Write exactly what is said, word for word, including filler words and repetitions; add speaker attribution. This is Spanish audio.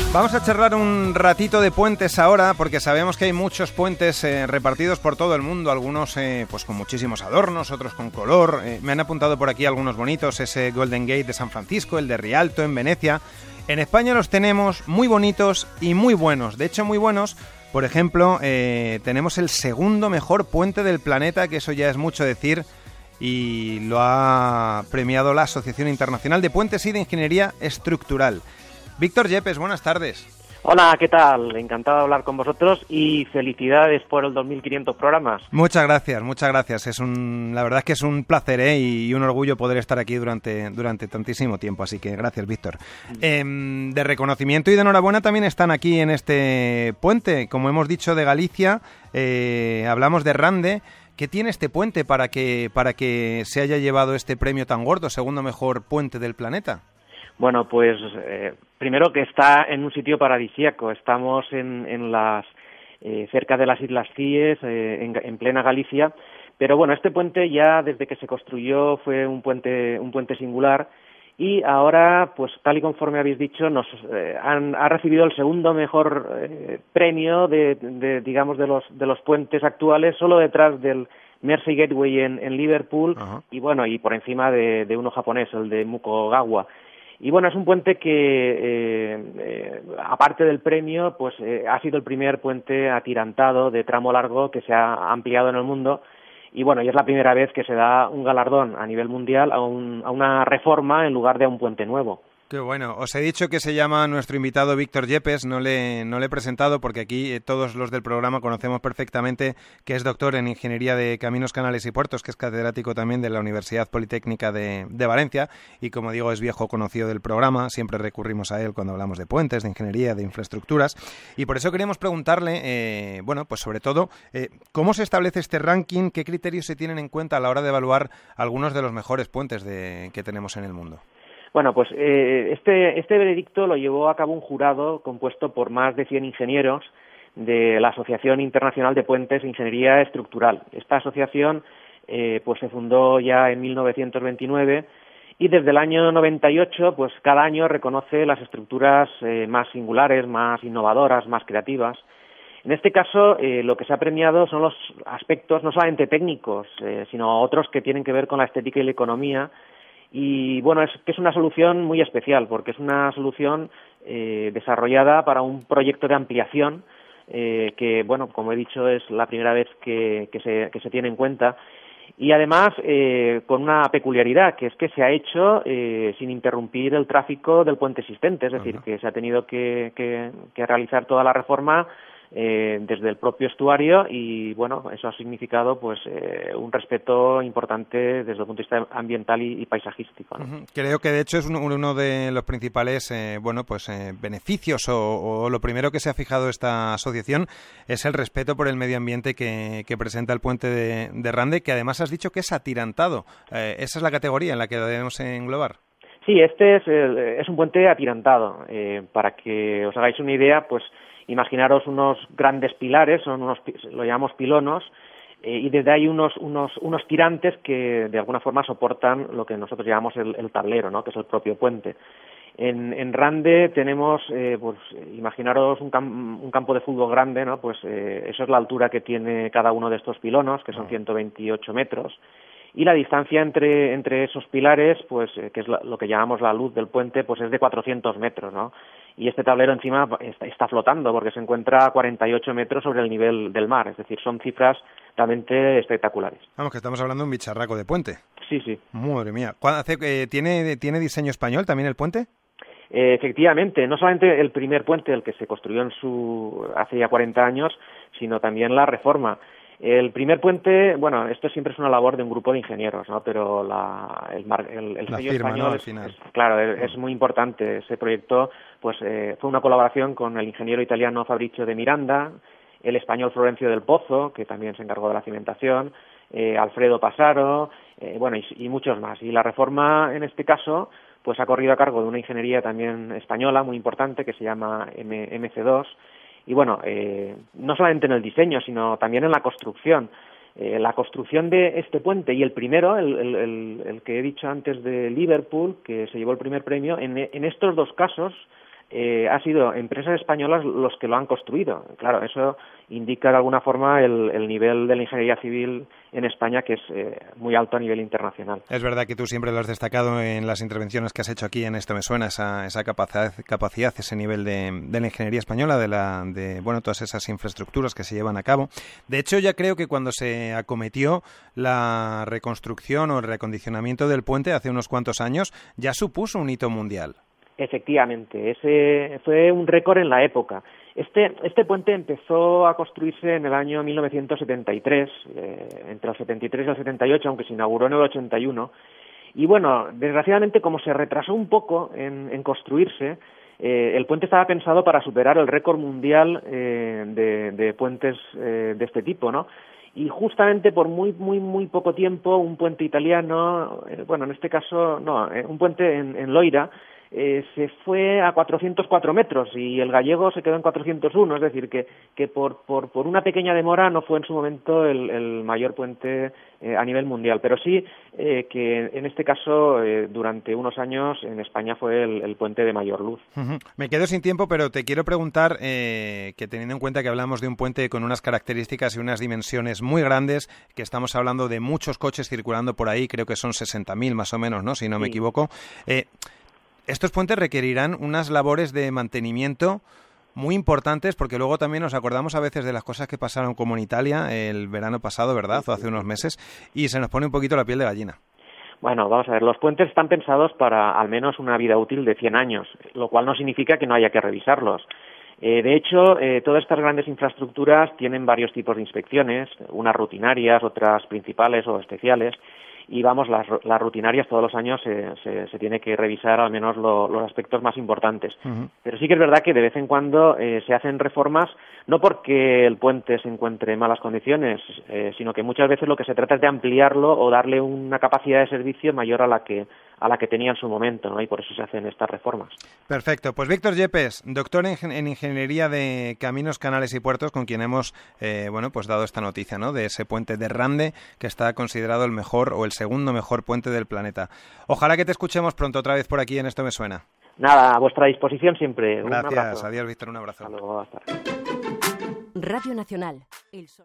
Speaker 1: Vamos a charlar un ratito de puentes ahora, porque sabemos que hay muchos puentes eh, repartidos por todo el mundo, algunos eh, pues con muchísimos adornos, otros con color. Eh, me han apuntado por aquí algunos bonitos, ese Golden Gate de San Francisco, el de Rialto en Venecia. En España los tenemos muy bonitos y muy buenos, de hecho muy buenos. Por ejemplo, eh, tenemos el segundo mejor puente del planeta, que eso ya es mucho decir, y lo ha premiado la Asociación Internacional de Puentes y de Ingeniería Estructural. Víctor Yepes, buenas tardes.
Speaker 2: Hola, ¿qué tal? Encantado de hablar con vosotros y felicidades por el dos mil quinientos programas.
Speaker 1: Muchas gracias, muchas gracias. Es un, la verdad es que es un placer, ¿eh? y un orgullo poder estar aquí durante, durante tantísimo tiempo, así que gracias, Víctor. Eh, de reconocimiento y de enhorabuena también están aquí en este puente, como hemos dicho, de Galicia, eh, hablamos de Rande. ¿Qué tiene este puente para que, para que se haya llevado este premio tan gordo, segundo mejor puente del planeta?
Speaker 2: Bueno, pues eh, primero que está en un sitio paradisíaco. Estamos en, en las eh, cerca de las Islas Cíes, eh, en, en plena Galicia. Pero bueno, este puente ya desde que se construyó fue un puente un puente singular y ahora, pues tal y conforme habéis dicho, nos eh, han ha recibido el segundo mejor eh, premio de, de digamos de los de los puentes actuales, solo detrás del Mersey Gateway en, en Liverpool. Uh-huh. y bueno y por encima de, de uno japonés, el de Mukogawa. Y bueno, es un puente que, eh, eh, aparte del premio, pues eh, ha sido el primer puente atirantado de tramo largo que se ha ampliado en el mundo. Y bueno, y es la primera vez que se da un galardón a nivel mundial a, un, a una reforma en lugar de a un puente nuevo.
Speaker 1: Qué bueno. Os he dicho que se llama nuestro invitado Víctor Yepes, no le, no le he presentado porque aquí eh, todos los del programa conocemos perfectamente que es doctor en Ingeniería de Caminos, Canales y Puertos, que es catedrático también de la Universidad Politécnica de, de Valencia y, como digo, es viejo conocido del programa, siempre recurrimos a él cuando hablamos de puentes, de ingeniería, de infraestructuras, y por eso queríamos preguntarle, eh, bueno, pues sobre todo, eh, ¿cómo se establece este ranking? ¿Qué criterios se tienen en cuenta a la hora de evaluar algunos de los mejores puentes de, que tenemos en el mundo?
Speaker 2: Bueno, pues eh, este, este veredicto lo llevó a cabo un jurado compuesto por más de cien ingenieros de la Asociación Internacional de Puentes e Ingeniería Estructural. Esta asociación eh, pues se fundó ya en mil novecientos veintinueve y desde el año noventa y ocho pues cada año reconoce las estructuras eh, más singulares, más innovadoras, más creativas. En este caso, eh, lo que se ha premiado son los aspectos no solamente técnicos, eh, sino otros que tienen que ver con la estética y la economía. Y bueno, es que es una solución muy especial, porque es una solución eh, desarrollada para un proyecto de ampliación eh, que, bueno, como he dicho, es la primera vez que, que, se, que se tiene en cuenta. Y además, eh, con una peculiaridad, que es que se ha hecho eh, sin interrumpir el tráfico del puente existente, es decir, uh-huh. que se ha tenido que, que, que realizar toda la reforma Eh, desde el propio estuario y bueno, eso ha significado pues eh, un respeto importante desde el punto de vista ambiental y, y paisajístico, ¿no?
Speaker 1: Uh-huh. Creo que de hecho es uno, uno de los principales eh, bueno pues eh, beneficios o, o lo primero que se ha fijado esta asociación es el respeto por el medio ambiente que, que presenta el puente de, de Rande, que además has dicho que es atirantado. Eh, esa es la categoría en la que debemos englobar.
Speaker 2: Sí, este es, el, es un puente atirantado. Eh, para que os hagáis una idea, pues imaginaros unos grandes pilares, son unos, lo llamamos pilonos, eh, y desde ahí unos, unos, unos tirantes que de alguna forma soportan lo que nosotros llamamos el, el tablero, ¿no? Que es el propio puente. En, en Rande tenemos, eh, pues imaginaros un, cam, un campo de fútbol grande, ¿no? Pues eh, eso es la altura que tiene cada uno de estos pilonos, que son ciento veintiocho metros. Y la distancia entre, entre esos pilares, pues eh, que es la, lo que llamamos la luz del puente, pues es de cuatrocientos metros, ¿no? Y este tablero encima está, está flotando porque se encuentra a cuarenta y ocho metros sobre el nivel del mar, es decir, son cifras realmente espectaculares.
Speaker 1: Vamos, que estamos hablando de un bicharraco de puente.
Speaker 2: Sí, sí.
Speaker 1: Madre mía. Eh, ¿tiene, ¿Tiene diseño español también el puente?
Speaker 2: Eh, efectivamente, no solamente el primer puente, el que se construyó en su hace ya cuarenta años, sino también la reforma. El primer puente, bueno, esto siempre es una labor de un grupo de ingenieros, ¿no? Pero la, el, el, el
Speaker 1: la
Speaker 2: sello
Speaker 1: firma,
Speaker 2: español,
Speaker 1: ¿no? Al
Speaker 2: es,
Speaker 1: final.
Speaker 2: Es, claro, es, es muy importante. Ese proyecto, pues, eh, fue una colaboración con el ingeniero italiano Fabrizio de Miranda, el español Florencio del Pozo, que también se encargó de la cimentación, eh, Alfredo Pasaro, eh, bueno, y, y muchos más. Y la reforma, en este caso, pues ha corrido a cargo de una ingeniería también española muy importante que se llama M C dos. Y bueno, eh, no solamente en el diseño, sino también en la construcción. Eh, la construcción de este puente y el primero, el, el, el, el que he dicho antes de Liverpool, que se llevó el primer premio, en, en estos dos casos eh, ha sido empresas españolas los que lo han construido. Claro, eso indica de alguna forma el, el nivel de la ingeniería civil en España, que es eh, muy alto a nivel internacional.
Speaker 1: Es verdad que tú siempre lo has destacado en las intervenciones que has hecho aquí en Esto Me Suena, esa, esa capacidad, capacidad, ese nivel de, de la ingeniería española, de, la, de bueno, todas esas infraestructuras que se llevan a cabo. De hecho, ya creo que cuando se acometió la reconstrucción o el reacondicionamiento del puente hace unos cuantos años, ya supuso un hito mundial.
Speaker 2: Efectivamente, ese fue un récord en la época. Este, este puente empezó a construirse en el año mil novecientos setenta y tres, eh, entre el setenta y tres y el setenta y ocho, aunque se inauguró en el ochenta y uno. Y bueno, desgraciadamente, como se retrasó un poco en, en construirse, eh, el puente estaba pensado para superar el récord mundial eh, de, de puentes eh, de este tipo, ¿no? Y justamente por muy, muy, muy poco tiempo, un puente italiano, eh, bueno, en este caso, no, eh, un puente en, en Loira, Eh, se fue a cuatrocientos cuatro metros y el gallego se quedó en cuatrocientos uno, es decir, que, que por, por, por una pequeña demora no fue en su momento el, el mayor puente eh, a nivel mundial, pero sí eh, que en este caso eh, durante unos años en España fue el, el puente de mayor luz.
Speaker 1: Uh-huh. Me quedo sin tiempo, pero te quiero preguntar eh, que teniendo en cuenta que hablamos de un puente con unas características y unas dimensiones muy grandes, que estamos hablando de muchos coches circulando por ahí, creo que son sesenta mil más o menos, ¿no? Si no me
Speaker 2: Sí.
Speaker 1: equivoco. Eh, Estos puentes requerirán unas labores de mantenimiento muy importantes, porque luego también nos acordamos a veces de las cosas que pasaron como en Italia el verano pasado, ¿verdad? O hace unos meses, y se nos pone un poquito la piel de gallina.
Speaker 2: Bueno, vamos a ver, los puentes están pensados para al menos una vida útil de cien años, lo cual no significa que no haya que revisarlos. Eh, de hecho, eh, todas estas grandes infraestructuras tienen varios tipos de inspecciones, unas rutinarias, otras principales o especiales. Y vamos, las, las rutinarias todos los años se, se, se tiene que revisar al menos lo, los aspectos más importantes. Uh-huh. Pero sí que es verdad que de vez en cuando eh, se hacen reformas, no porque el puente se encuentre en malas condiciones, eh, sino que muchas veces lo que se trata es de ampliarlo o darle una capacidad de servicio mayor a la que a la que tenía en su momento, ¿no? Y por eso se hacen estas reformas.
Speaker 1: Perfecto. Pues Víctor Yepes, doctor en, en Ingeniería de Caminos, Canales y Puertos, con quien hemos eh, bueno, pues dado esta noticia, ¿no? De ese puente de Rande, que está considerado el mejor o el segundo mejor puente del planeta. Ojalá que te escuchemos pronto otra vez por aquí en Esto Me Suena.
Speaker 2: Nada, a vuestra disposición siempre.
Speaker 1: Gracias.
Speaker 2: Un abrazo.
Speaker 1: Adiós, Víctor. Un abrazo.
Speaker 2: Hasta luego. Hasta.
Speaker 3: Radio Nacional. El Sol.